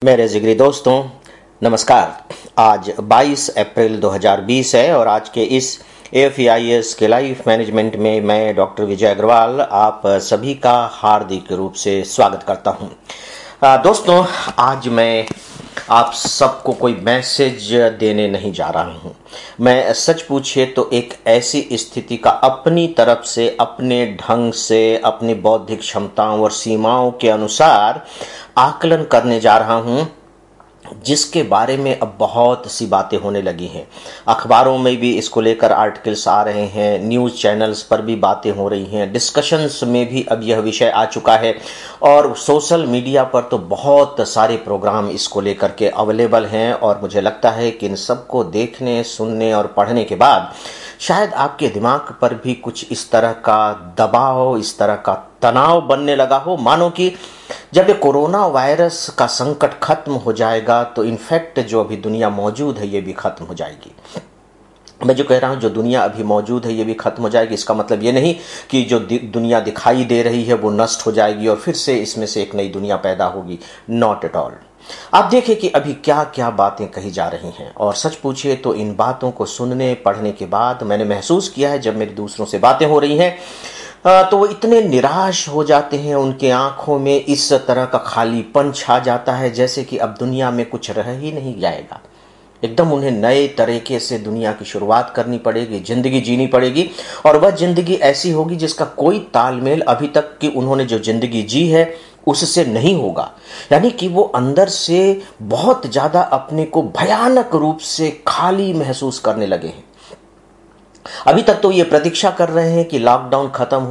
मेरे जिगरी दोस्तों, नमस्कार। आज 22 अप्रैल 2020 है और आज के इस AFEIS के लाइफ मैनेजमेंट में मैं डॉक्टर विजय अग्रवाल आप सभी का हार्दिक रूप से स्वागत करता हूं। दोस्तों, आज मैं आप सबको कोई मैसेज देने नहीं जा रहा हूं। मैं सच पूछिए तो एक ऐसी स्थिति का अपनी तरफ से, अपने ढंग से, अपनी बौद्धिक क्षमताओं और सीमाओं के अनुसार आकलन करने जा रहा हूं, जिसके बारे में अब बहुत सी बातें होने लगी हैं। अखबारों में भी इसको लेकर आर्टिकल्स आ रहे हैं, न्यूज़ चैनल्स पर भी बातें हो रही हैं, डिस्कशंस में भी अब यह विषय आ चुका है और सोशल मीडिया पर तो बहुत सारे प्रोग्राम इसको लेकर के अवेलेबल हैं। और मुझे लगता है कि इन सबको देखने, सुनने और पढ़ने के बाद शायद आपके दिमाग पर भी कुछ इस तरह का दबाव, इस तरह का तनाव बनने लगा हो, मानो कि जब ये कोरोना वायरस का संकट खत्म हो जाएगा तो इनफैक्ट जो अभी दुनिया मौजूद है ये भी खत्म हो जाएगी। मैं जो कह रहा हूं, जो दुनिया अभी मौजूद है ये भी खत्म हो जाएगी, इसका मतलब ये नहीं कि जो दुनिया दिखाई दे रही है वो नष्ट हो जाएगी और फिर से इसमें से एक नई दुनिया पैदा होगी। Not at all. आप देखिए कि अभी क्या क्या बातें कही जा रही हैं और सच पूछिए तो इन बातों को सुनने पढ़ने के बाद मैंने महसूस किया है, जब मेरी दूसरों से बातें हो रही हैं तो वो इतने निराश हो जाते हैं, उनके आंखों में इस तरह का खालीपन छा जाता है जैसे कि अब दुनिया में कुछ रह ही नहीं जाएगा। एकदम उन्हें नए तरीके से दुनिया की शुरुआत करनी पड़ेगी, जिंदगी जीनी पड़ेगी और वह जिंदगी ऐसी होगी जिसका कोई तालमेल अभी तक की उन्होंने जो जिंदगी जी है उससे नहीं होगा। यानी कि वो अंदर से बहुत ज्यादा अपने को भयानक रूप से खाली महसूस करने लगे हैं। अभी तक तो ये प्रतीक्षा कर रहे हैं कि लॉकडाउन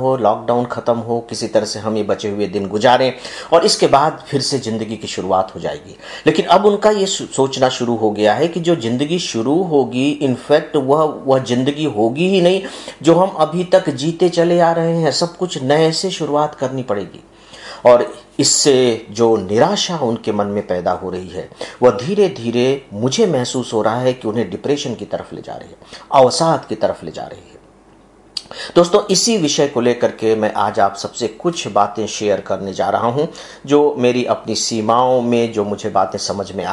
खत्म हो, किसी तरह से हम ये बचे हुए दिन गुजारें और इसके बाद फिर से जिंदगी की शुरुआत हो जाएगी। लेकिन अब उनका ये सोचना शुरू हो गया है कि जो जिंदगी शुरू होगी, इनफैक्ट वह जिंदगी होगी ही नहीं जो हम अभी तक जीते चले आ रहे हैं। सब कुछ नए से शुरुआत करनी पड़ेगी और इससे जो निराशा उनके मन में पैदा हो रही है वह धीरे धीरे मुझे महसूस हो रहा है कि उन्हें डिप्रेशन की तरफ ले जा रही है, अवसाद की तरफ ले जा रही है। दोस्तों, इसी विषय को लेकर के मैं आज आप सबसे कुछ बातें शेयर करने जा रहा हूं, जो मेरी अपनी सीमाओं में जो मुझे बातें समझ में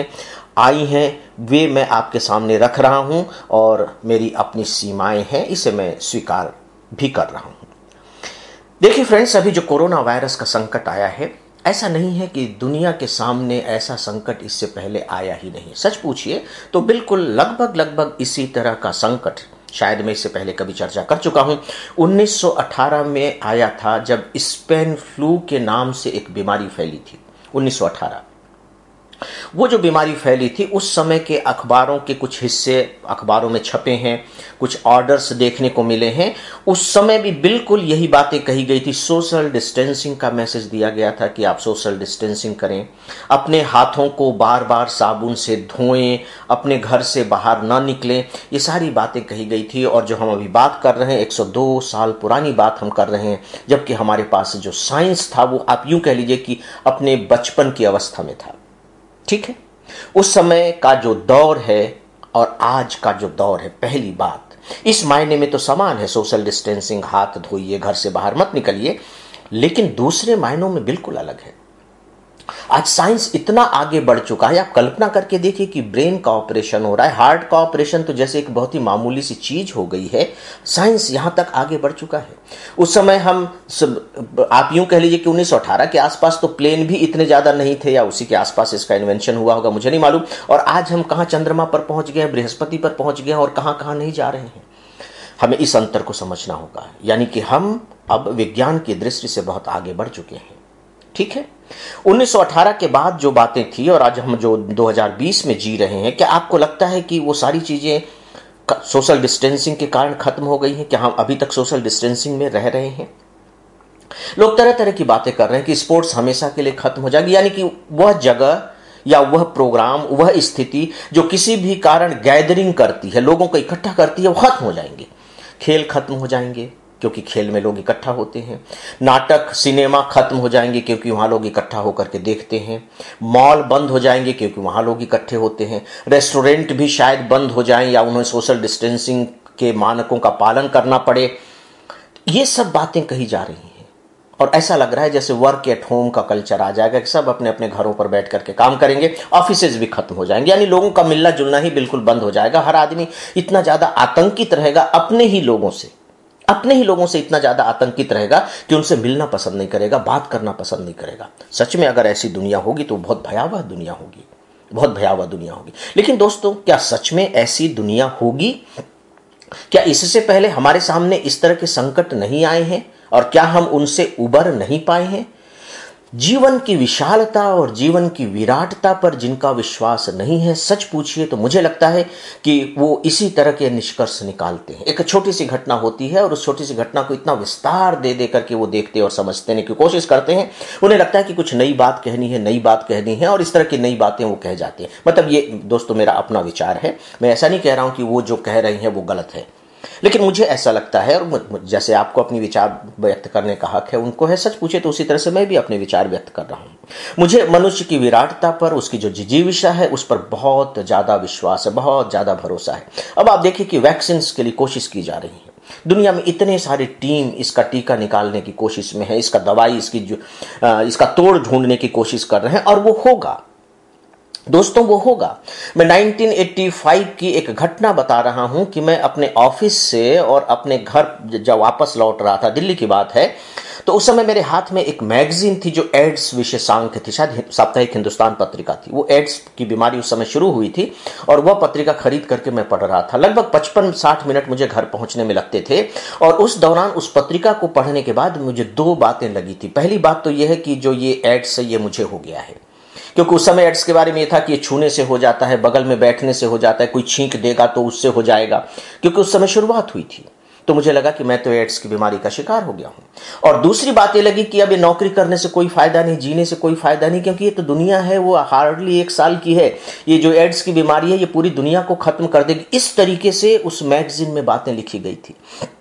आई हैं वे मैं आपके सामने रख रहा हूं और मेरी अपनी सीमाएं हैं, इसे मैं स्वीकार भी कर रहा हूं। देखिए फ्रेंड्स, अभी जो कोरोना वायरस का संकट आया है, ऐसा नहीं है कि दुनिया के सामने ऐसा संकट इससे पहले आया ही नहीं। सच पूछिए तो बिल्कुल लगभग इसी तरह का संकट शायद मैं इससे पहले कभी चर्चा कर चुका हूं। 1918 में आया था, जब स्पेन फ्लू के नाम से एक बीमारी फैली थी। 1918 वो जो बीमारी फैली थी, उस समय के अखबारों के कुछ हिस्से अखबारों में छपे हैं, कुछ ऑर्डर्स देखने को मिले हैं। उस समय भी बिल्कुल यही बातें कही गई थी। सोशल डिस्टेंसिंग का मैसेज दिया गया था कि आप सोशल डिस्टेंसिंग करें, अपने हाथों को बार बार साबुन से धोएं, अपने घर से बाहर ना निकलें। ये सारी बातें कही गई थी और जो हम अभी बात कर रहे हैं 102 साल पुरानी बात हम कर रहे हैं, जबकि हमारे पास जो साइंस था वो आप यूं कह लीजिए कि अपने बचपन की अवस्था में था। ठीक है, उस समय का जो दौर है और आज का जो दौर है, पहली बात इस मायने में तो समान है, सोशल डिस्टेंसिंग, हाथ धोइए, घर से बाहर मत निकलिए, लेकिन दूसरे मायनों में बिल्कुल अलग है। आज साइंस इतना आगे बढ़ चुका है, आप कल्पना करके देखिए कि ब्रेन का ऑपरेशन हो रहा है, हार्ट का ऑपरेशन तो जैसे एक बहुत ही मामूली सी चीज हो गई है। साइंस यहां तक आगे बढ़ चुका है। उस समय आप यूं कह लीजिए कि 1918 के आसपास तो प्लेन भी इतने ज्यादा नहीं थे, या उसी के आसपास इसका इन्वेंशन हुआ होगा, मुझे नहीं मालूम। और आज हम कहां चंद्रमा पर पहुंच गए, बृहस्पति पर पहुंच गए और कहां कहां नहीं जा रहे हैं। हमें इस अंतर को समझना होगा, यानी कि हम अब विज्ञान की दृष्टि से बहुत आगे बढ़ चुके हैं। ठीक है, 1918 के बाद जो बातें थी और आज हम जो 2020 में जी रहे हैं, क्या आपको लगता है कि वो सारी चीजें सोशल डिस्टेंसिंग के कारण खत्म हो गई हैं? क्या हम अभी तक सोशल डिस्टेंसिंग में रह रहे हैं? लोग तरह तरह की बातें कर रहे हैं कि स्पोर्ट्स हमेशा के लिए खत्म हो जाएगी, यानी कि वह जगह या वह प्रोग्राम, वह स्थिति जो किसी भी कारण गैदरिंग करती है, लोगों को इकट्ठा करती है, वो खत्म हो जाएंगे। खेल खत्म हो जाएंगे क्योंकि खेल में लोग इकट्ठा होते हैं। नाटक, सिनेमा खत्म हो जाएंगे क्योंकि वहां लोग इकट्ठा होकर के देखते हैं। मॉल बंद हो जाएंगे क्योंकि वहां लोग इकट्ठे होते हैं। रेस्टोरेंट भी शायद बंद हो जाएं या उन्हें सोशल डिस्टेंसिंग के मानकों का पालन करना पड़े। ये सब बातें कही जा रही हैं और ऐसा लग रहा है जैसे वर्क एट होम का कल्चर आ जाएगा कि सब अपने अपने घरों पर बैठ करके काम करेंगे, ऑफिसेज भी खत्म हो जाएंगे, यानी लोगों का मिलना जुलना ही बिल्कुल बंद हो जाएगा। हर आदमी इतना ज्यादा आतंकित रहेगा अपने ही लोगों से इतना ज्यादा आतंकित रहेगा कि उनसे मिलना पसंद नहीं करेगा, बात करना पसंद नहीं करेगा। सच में अगर ऐसी दुनिया होगी तो बहुत भयावह दुनिया होगी, बहुत भयावह दुनिया होगी। लेकिन दोस्तों, क्या सच में ऐसी दुनिया होगी? क्या इससे पहले हमारे सामने इस तरह के संकट नहीं आए हैं और क्या हम उनसे उबर नहीं पाए हैं? जीवन की विशालता और जीवन की विराटता पर जिनका विश्वास नहीं है, सच पूछिए तो मुझे लगता है कि वो इसी तरह के निष्कर्ष निकालते हैं। एक छोटी सी घटना होती है और उस छोटी सी घटना को इतना विस्तार दे दे करके वो देखते और समझने की कोशिश करते हैं। उन्हें लगता है कि कुछ नई बात कहनी है और इस तरह की नई बातें वो कह जाते हैं। मतलब ये दोस्तों मेरा अपना विचार है, मैं ऐसा नहीं कह रहा हूं कि वो जो कह रहे हैं वो गलत है, लेकिन मुझे ऐसा लगता है, और जैसे आपको अपनी विचार व्यक्त करने का हक है, उनको है, सच पूछे तो उसी तरह से मैं भी अपने विचार व्यक्त कर रहा हूं। मुझे मनुष्य की विराटता पर, उसकी जो जिजीविषा है, उस पर बहुत ज्यादा विश्वास है, बहुत ज्यादा भरोसा है। अब आप देखिए कि वैक्सीन के लिए कोशिश की जा रही है, दुनिया में इतने सारे टीम इसका टीका निकालने की कोशिश में है, इसका दवाई, इसका तोड़ ढूंढने की कोशिश कर रहे हैं, और वो होगा दोस्तों, वो होगा। मैं 1985 की एक घटना बता रहा हूं कि मैं अपने ऑफिस से और अपने घर जब वापस लौट रहा था, दिल्ली की बात है, तो उस समय मेरे हाथ में एक मैगजीन थी जो एड्स विशेषांक थी, शायद साप्ताहिक हिंदुस्तान पत्रिका थी। वो एड्स की बीमारी उस समय शुरू हुई थी और वह पत्रिका खरीद करके मैं पढ़ रहा था। लगभग 55-60 मिनट मुझे घर पहुंचने में लगते थे, और उस दौरान उस पत्रिका को पढ़ने के बाद मुझे 2 बातें लगी थी। पहली बात तो यह है कि जो ये एड्स है ये मुझे हो गया है, क्योंकि उस समय एड्स के बारे में यह था कि ये छूने से हो जाता है, बगल में बैठने से हो जाता है, कोई छींक देगा तो उससे हो जाएगा, क्योंकि उस समय शुरुआत हुई थी। तो मुझे लगा कि मैं तो एड्स की बीमारी का शिकार हो गया हूं। और दूसरी बात ये लगी कि अब ये नौकरी करने से कोई फायदा नहीं, जीने से कोई फायदा नहीं, क्योंकि ये तो दुनिया है, वो हार्डली 1 साल की है। ये जो एड्स की बीमारी है ये पूरी दुनिया को खत्म कर देगी। इस तरीके से उस मैगजीन में बातें लिखी गई थी।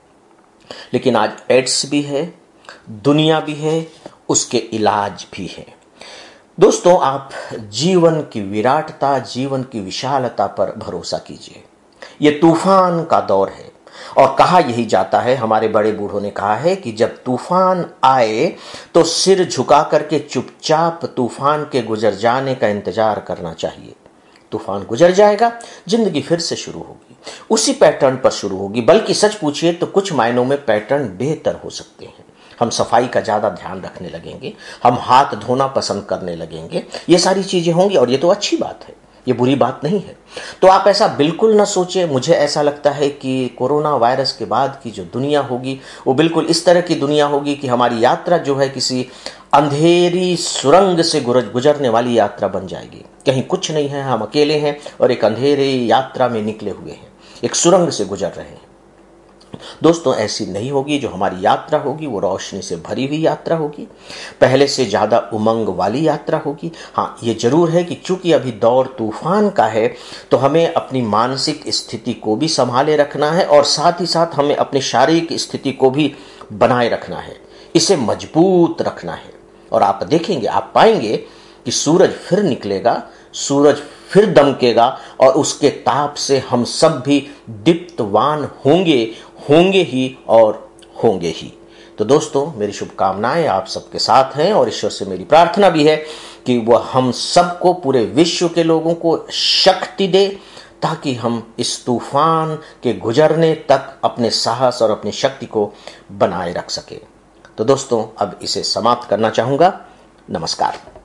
लेकिन आज एड्स भी है, दुनिया भी है, उसके इलाज भी है। दोस्तों, आप जीवन की विराटता, जीवन की विशालता पर भरोसा कीजिए। यह तूफान का दौर है, और कहा यही जाता है, हमारे बड़े बूढ़ों ने कहा है कि जब तूफान आए तो सिर झुका करके चुपचाप तूफान के गुजर जाने का इंतजार करना चाहिए। तूफान गुजर जाएगा, जिंदगी फिर से शुरू होगी, उसी पैटर्न पर शुरू होगी। बल्कि सच पूछिए तो कुछ मायनों में पैटर्न बेहतर हो सकते हैं। हम सफाई का ज्यादा ध्यान रखने लगेंगे, हम हाथ धोना पसंद करने लगेंगे, ये सारी चीजें होंगी, और ये तो अच्छी बात है, ये बुरी बात नहीं है। तो आप ऐसा बिल्कुल ना सोचें। मुझे ऐसा लगता है कि कोरोना वायरस के बाद की जो दुनिया होगी वो बिल्कुल इस तरह की दुनिया होगी कि हमारी यात्रा जो है किसी अंधेरी सुरंग से गुजरने वाली यात्रा बन जाएगी। कहीं कुछ नहीं है, हम अकेले हैं और एक अंधेरी यात्रा में निकले हुए हैं, एक सुरंग से गुजर रहे हैं। दोस्तों, ऐसी नहीं होगी। जो हमारी यात्रा होगी वो रोशनी से भरी हुई यात्रा होगी, पहले से ज्यादा उमंग वाली यात्रा होगी। हाँ, ये जरूर है कि चूंकि अभी दौर तूफान का है तो हमें अपनी मानसिक स्थिति को भी संभाले रखना है, और साथ ही साथ हमें अपनी शारीरिक स्थिति को भी बनाए रखना है, इसे मजबूत रखना है। और आप देखेंगे, आप पाएंगे कि सूरज फिर निकलेगा, सूरज फिर दमकेगा, और उसके ताप से हम सब भी दीप्तवान होंगे ही और होंगे ही। तो दोस्तों, मेरी शुभकामनाएं आप सबके साथ हैं, और ईश्वर से मेरी प्रार्थना भी है कि वह हम सबको, पूरे विश्व के लोगों को शक्ति दे, ताकि हम इस तूफान के गुजरने तक अपने साहस और अपनी शक्ति को बनाए रख सके। तो दोस्तों, अब इसे समाप्त करना चाहूंगा। नमस्कार।